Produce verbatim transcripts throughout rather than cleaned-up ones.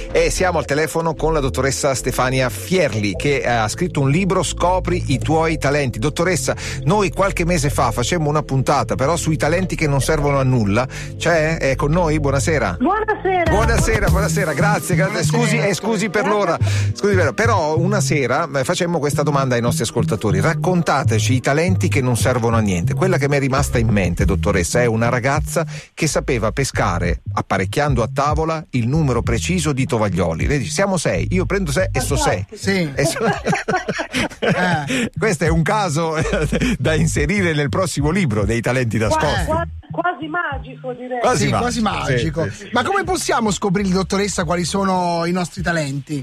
E siamo al telefono con la dottoressa Stefania Fierli, che ha scritto un libro, Scopri i tuoi talenti. Dottoressa, noi qualche mese fa facemmo una puntata però sui talenti che non servono a nulla. C'è? È con noi? Buonasera. Buonasera. Buonasera, buonasera, grazie, grazie. Scusi, eh, scusi per l'ora. Scusi, però una sera facemmo questa domanda ai nostri ascoltatori. Raccontateci i talenti che non servono a niente. Quella che mi è rimasta in mente, dottoressa, è una ragazza che sapeva pescare, apparecchiando a tavola, il numero preciso di tovaglioli. Lei dice: siamo sei, io prendo sei e so sei. Sì. E so... Questo è un caso da inserire nel prossimo libro dei talenti nascosti. Quasi, quasi magico, direi. Quasi, sì, quasi magico. sì, sì, sì. Ma come possiamo scoprire, dottoressa, quali sono i nostri talenti?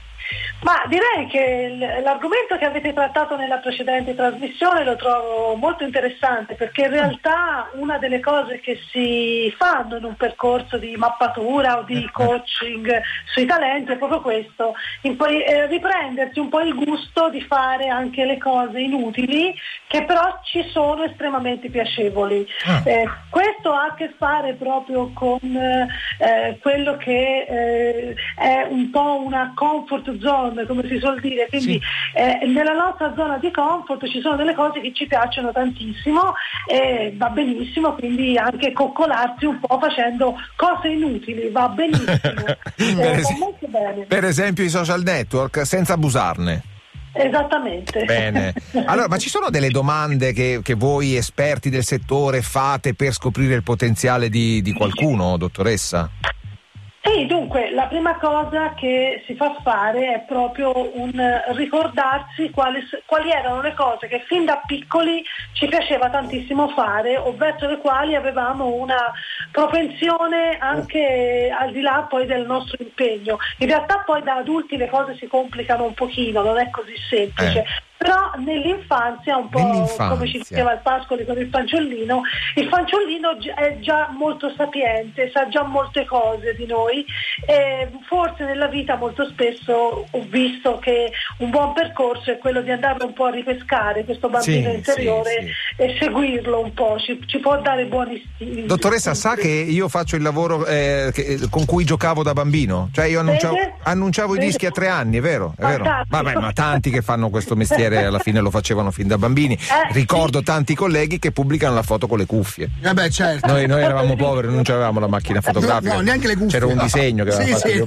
Ma direi che l'argomento che avete trattato nella precedente trasmissione lo trovo molto interessante, perché in realtà una delle cose che si fanno in un percorso di mappatura o di coaching sui talenti è proprio questo, in poi, eh, riprendersi un po' il gusto di fare anche le cose inutili che però ci sono estremamente piacevoli. Eh, questo ha a che fare proprio con eh, quello che eh, è un po' una comfort zone, come si suol dire, quindi sì. eh, nella nostra zona di comfort ci sono delle cose che ci piacciono tantissimo e va benissimo, quindi anche coccolarsi un po' facendo cose inutili va benissimo. eh, per, es- va molto bene. Per esempio i social network, senza abusarne. Esattamente. Bene. Allora, ma ci sono delle domande che, che voi esperti del settore fate per scoprire il potenziale di, di qualcuno, dottoressa? Sì, dunque la prima cosa che si fa fare è proprio un ricordarsi quali, quali erano le cose che fin da piccoli ci piaceva tantissimo fare o verso le quali avevamo una propensione anche al di là poi del nostro impegno. In realtà poi da adulti le cose si complicano un pochino, non è così semplice. Eh. Però nell'infanzia, un po' nell'infanzia. Come ci diceva il Pascoli con il fanciullino, il fanciullino è già molto sapiente, sa già molte cose di noi e forse nella vita molto spesso ho visto che un buon percorso è quello di andarlo un po' a ripescare questo bambino sì, interiore sì, sì. e seguirlo un po', ci, ci può dare buoni stili. Dottoressa, sa che io faccio il lavoro eh, che, con cui giocavo da bambino? Cioè io annunciavo, annunciavo i dischi a tre anni, è vero? È vero? Vabbè, ma tanti che fanno questo mestiere alla fine lo facevano fin da bambini. Eh, Ricordo sì. tanti colleghi che pubblicano la foto con le cuffie. Eh beh, certo. Noi, noi eravamo poveri, non avevamo la macchina fotografica. No, no, neanche le cuffie. C'era un disegno che aveva sì,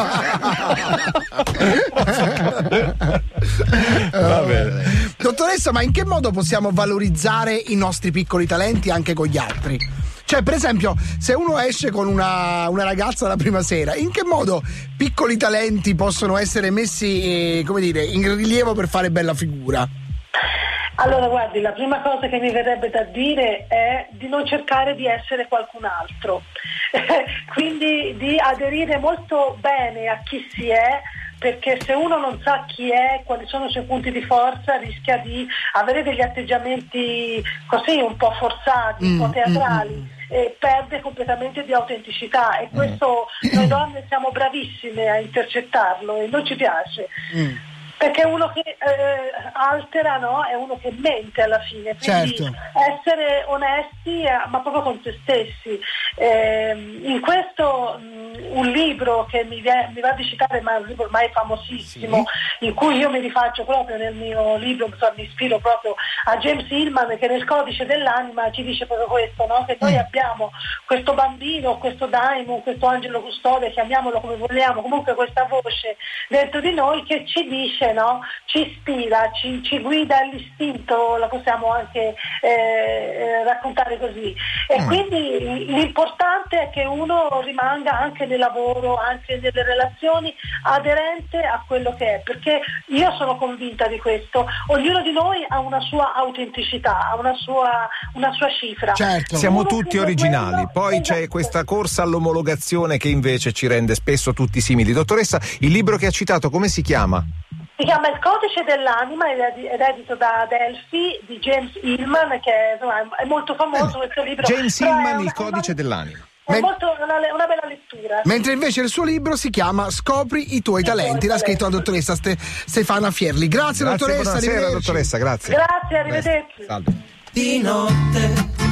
fatto sì. Va bene. Dottoressa, ma in che modo possiamo valorizzare i nostri piccoli talenti anche con gli altri? Cioè, per esempio, se uno esce con una, una ragazza la prima sera, in che modo piccoli talenti possono essere messi, eh, come dire, in rilievo per fare bella figura? Allora, guardi, la prima cosa che mi verrebbe da dire è di non cercare di essere qualcun altro, quindi di aderire molto bene a chi si è, perché se uno non sa chi è, quali sono i suoi punti di forza, rischia di avere degli atteggiamenti così un po' forzati, un po' teatrali. Mm, mm. E perde completamente di autenticità e questo mm. noi donne siamo bravissime a intercettarlo e non ci piace. Mm. Perché uno che eh, altera, no? È uno che mente alla fine, quindi certo. essere onesti eh, ma proprio con se stessi. Eh, in questo mh, un libro che mi, vie, mi va di citare, ma è un libro ormai famosissimo, sì. in cui io mi rifaccio proprio nel mio libro, insomma, mi ispiro proprio a James Hillman, che nel Codice dell'anima ci dice proprio questo, no? Che noi mm. abbiamo questo bambino, questo daimon, questo angelo custode, chiamiamolo come vogliamo, comunque questa voce dentro di noi che ci dice, no? Ci ispira, ci, ci guida all'istinto, la possiamo anche eh, raccontare così. E mm. quindi l'importante è che uno rimanga anche nel lavoro, anche nelle relazioni, aderente a quello che è, perché io sono convinta di questo. Ognuno di noi ha una sua autenticità, ha una sua, una sua cifra. Certo. Siamo Uno tutti originali, quello, poi c'è questa corsa all'omologazione che invece ci rende spesso tutti simili. Dottoressa, il libro che ha citato come si chiama? Si chiama Il Codice dell'anima ed è edito da Adelphi di James Hillman, che insomma, è molto famoso eh, questo libro. James Hillman, Il Codice dell'anima. È Men- molto una, una bella lettura. Mentre invece il suo libro si chiama Scopri i tuoi I talenti, l'ha scritto la dottoressa Ste- Stefania Fierli. Grazie, grazie dottoressa, buonasera dottoressa, grazie. Grazie, arrivederci. Salve. Di notte